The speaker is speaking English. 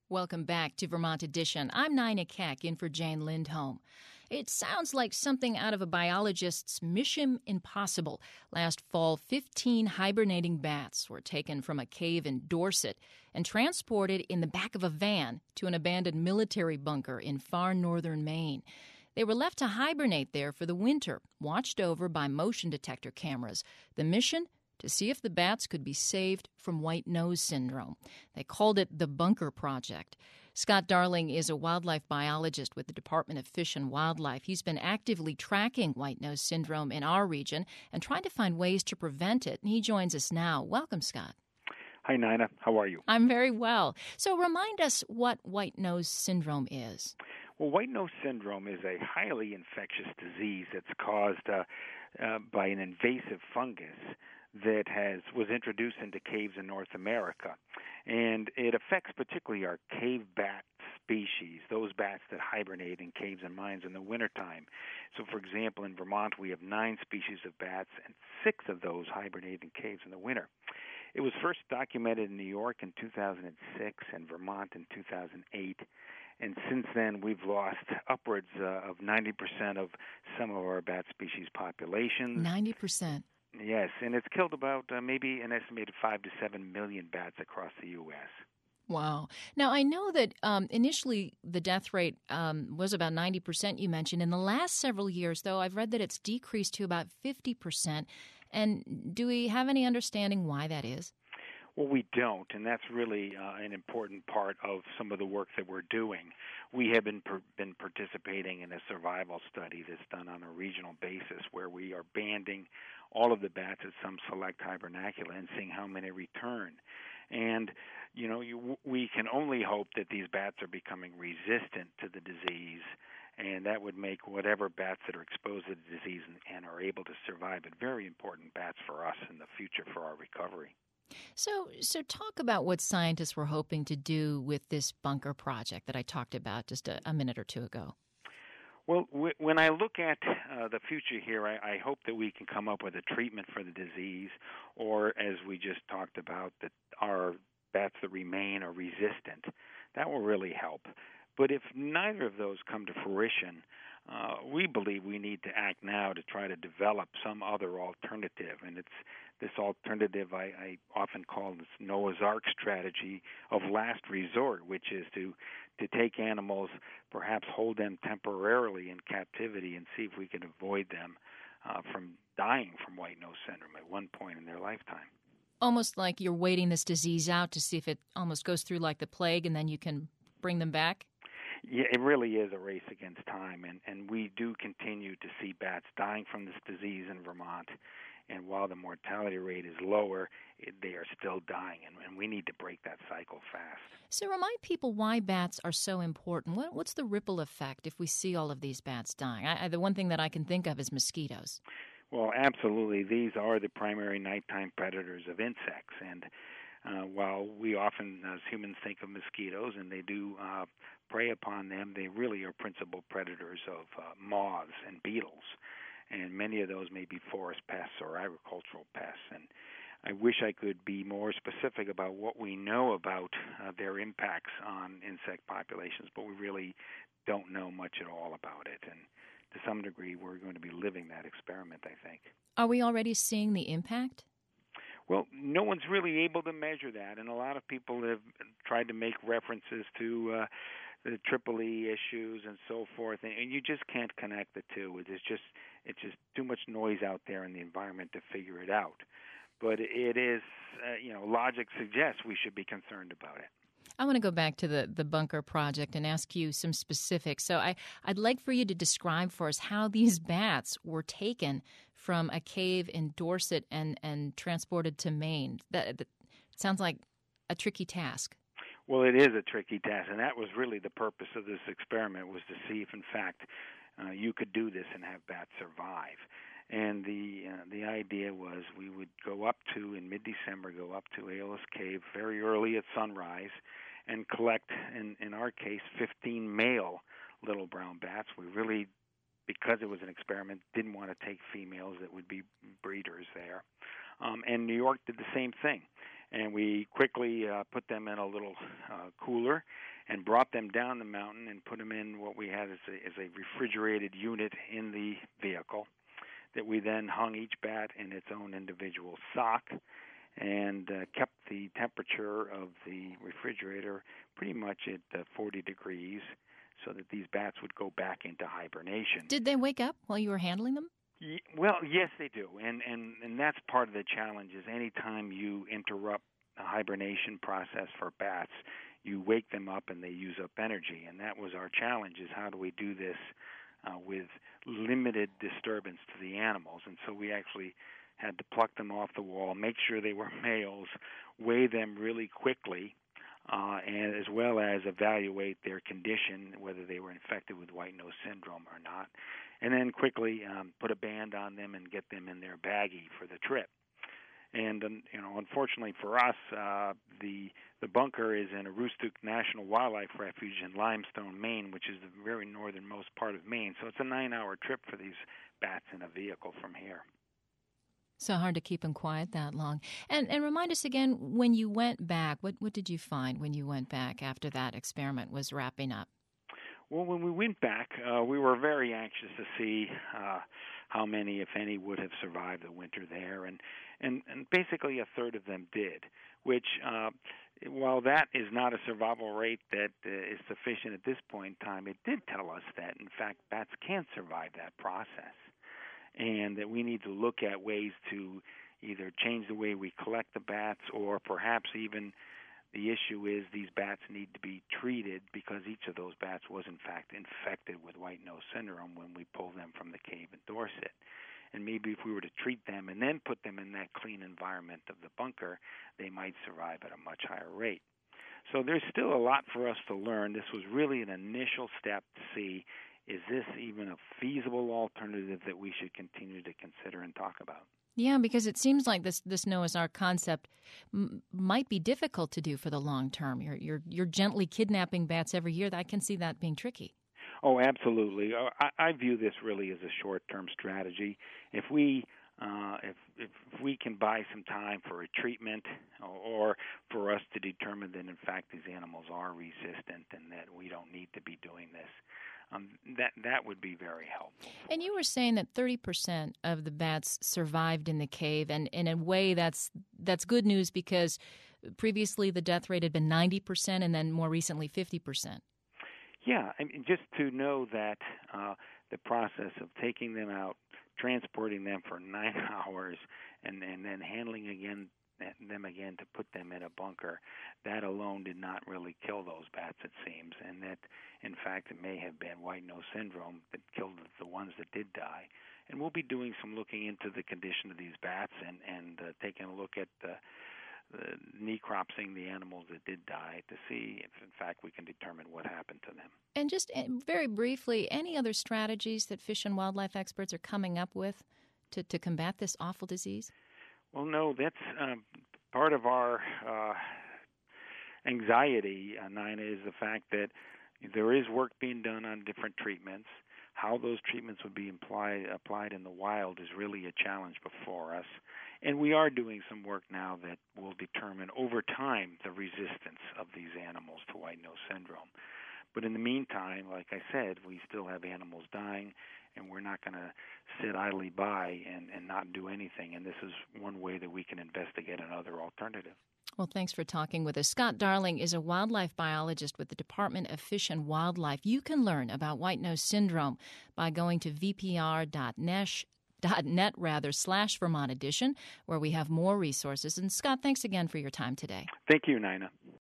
Welcome back to Vermont Edition. I'm Nina Keck, in for Jane Lindholm. It sounds like something out of a biologist's Mission Impossible. Last fall, 15 hibernating bats were taken from a cave in Dorset and transported in the back of a van to an abandoned military bunker in far northern Maine. They were left to hibernate there for the winter, watched over by motion detector cameras. The mission? To see if the bats could be saved from white nose syndrome. They called it the Bunker Project. Scott Darling is a wildlife biologist with the Department of Fish and Wildlife. He's been actively tracking white nose syndrome in our region and trying to find ways to prevent it. And he joins us now. Welcome, Scott. Hi, Nina. How are you? I'm very well. So remind us what white nose syndrome is. Well, white nose syndrome is a highly infectious disease that's caused by an invasive fungus that was introduced into caves in North America. And it affects particularly our cave bat species, those bats that hibernate in caves and mines in the wintertime. So, for example, in Vermont, we have 9 species of bats, and 6 of those hibernate in caves in the winter. It was first documented in New York in 2006 and Vermont in 2008. And since then, we've lost upwards of 90% of some of our bat species populations. 90%? Yes, and it's killed about maybe an estimated 5 to 7 million bats across the U.S. Wow. Now, I know that initially the death rate was about 90%, you mentioned. In the last several years, though, I've read that it's decreased to about 50%. And do we have any understanding why that is? Well, we don't, and that's really an important part of some of the work that we're doing. We have been participating in a survival study that's done on a regional basis where we are banding all of the bats at some select hibernacula and seeing how many return. And, we can only hope that these bats are becoming resistant to the disease, and that would make whatever bats that are exposed to the disease and are able to survive it very important bats for us in the future for our recovery. So talk about what scientists were hoping to do with this bunker project that I talked about just a minute or two ago. Well, when I look at the future here, I hope that we can come up with a treatment for the disease, or as we just talked about, that our bats that remain are resistant. That will really help. But if neither of those come to fruition, we believe we need to act now to try to develop some other alternative. And it's this alternative I often call this Noah's Ark strategy of last resort, which is to take animals, perhaps hold them temporarily in captivity and see if we can avoid them from dying from white nose syndrome at one point in their lifetime. Almost like you're waiting this disease out to see if it almost goes through like the plague and then you can bring them back? Yeah, it really is a race against time, and we do continue to see bats dying from this disease in Vermont. And while the mortality rate is lower, they are still dying, and we need to break that cycle fast. So remind people why bats are so important. What's the ripple effect if we see all of these bats dying? The one thing that I can think of is mosquitoes. Well, absolutely. These are the primary nighttime predators of insects, and while we often, as humans, think of mosquitoes, and they do prey upon them, they really are principal predators of moths and beetles. And many of those may be forest pests or agricultural pests. And I wish I could be more specific about what we know about their impacts on insect populations, but we really don't know much at all about it. And to some degree, we're going to be living that experiment, I think. Are we already seeing the impact? Well, no one's really able to measure that, and a lot of people have tried to make references to the Triple E issues and so forth, and you just can't connect the two. It's just too much noise out there in the environment to figure it out. But it is, logic suggests we should be concerned about it. I want to go back to the Bunker Project and ask you some specifics. So I'd like for you to describe for us how these bats were taken from a cave in Dorset and transported to Maine. That sounds like a tricky task. Well, it is a tricky task, and that was really the purpose of this experiment, was to see if, in fact, you could do this and have bats survive. And the idea was we would in mid-December, go up to Aeolus Cave very early at sunrise and collect, in our case, 15 male little brown bats. We really, because it was an experiment, didn't want to take females that would be breeders there. And New York did the same thing. And we quickly put them in a little cooler and brought them down the mountain and put them in what we had as a refrigerated unit in the vehicle that we then hung each bat in its own individual sock and kept the temperature of the refrigerator pretty much at 40 degrees so that these bats would go back into hibernation. Did they wake up while you were handling them? Well, yes, they do, and that's part of the challenge is anytime you interrupt the hibernation process for bats, you wake them up and they use up energy, and that was our challenge is how do we do this with limited disturbance to the animals, and so we actually had to pluck them off the wall, make sure they were males, weigh them really quickly, and as well as evaluate their condition, whether they were infected with white nose syndrome or not, and then quickly put a band on them and get them in their baggie for the trip. And unfortunately for us, the bunker is in Aroostook National Wildlife Refuge in Limestone, Maine, which is the very northernmost part of Maine. So it's a 9-hour trip for these bats in a vehicle from here. So hard to keep them quiet that long. And remind us again, when you went back, what did you find when you went back after that experiment was wrapping up? Well, when we went back, we were very anxious to see how many, if any, would have survived the winter there, and basically a third of them did, which, while that is not a survival rate that is sufficient at this point in time, it did tell us that, in fact, bats can survive that process, and that we need to look at ways to either change the way we collect the bats or perhaps even the issue is these bats need to be treated because each of those bats was, in fact, infected with white nose syndrome when we pulled them from the cave in Dorset. And maybe if we were to treat them and then put them in that clean environment of the bunker, they might survive at a much higher rate. So there's still a lot for us to learn. This was really an initial step to see, is this even a feasible alternative that we should continue to consider and talk about? Yeah, because it seems like this Noah's Ark concept might be difficult to do for the long term. You're gently kidnapping bats every year. I can see that being tricky. Oh, absolutely. I view this really as a short-term strategy. If we can buy some time for a treatment or for us to determine that, in fact, these animals are resistant and that we don't need to be doing this, that would be very helpful. And you were saying that 30% of the bats survived in the cave, and in a way that's good news because previously the death rate had been 90% and then more recently 50%. Yeah, I mean, just to know that the process of taking them out, transporting them for 9 hours, and then handling them again to put them in a bunker, that alone did not really kill those bats, it seems, and that, in fact, it may have been white nose syndrome that killed the ones that did die. And we'll be doing some looking into the condition of these bats and taking a look at the necropsying the animals that did die to see if, in fact, we can determine what happened to them. And just very briefly, any other strategies that fish and wildlife experts are coming up with to combat this awful disease? Well, no, that's part of our anxiety, Nina, is the fact that there is work being done on different treatments. How those treatments would be applied in the wild is really a challenge before us. And we are doing some work now that will determine over time the resistance of these animals to white nose syndrome. But in the meantime, like I said, we still have animals dying, and we're not going to sit idly by and not do anything. And this is one way that we can investigate another alternative. Well, thanks for talking with us. Scott Darling is a wildlife biologist with the Department of Fish and Wildlife. You can learn about white nose syndrome by going to vpr.net/Vermont Edition, where we have more resources. And Scott, thanks again for your time today. Thank you, Nina.